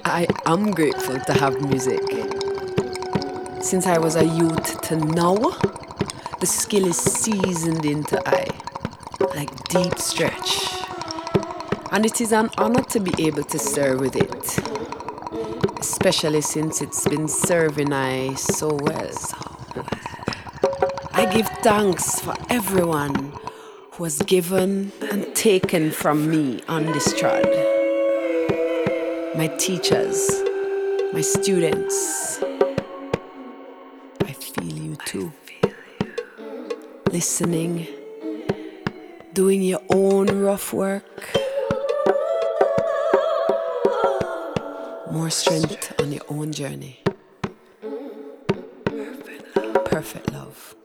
I am grateful to have music. Since I was a youth to now, the skill is seasoned into I, like deep stretch. And it is an honor to be able to serve with it, especially since it's been serving I so well. I give thanks for everyone who has given and taken from me on this trod. My teachers, my students, I feel you too. Listening, doing your own rough work. More strength on your own journey. Perfect love.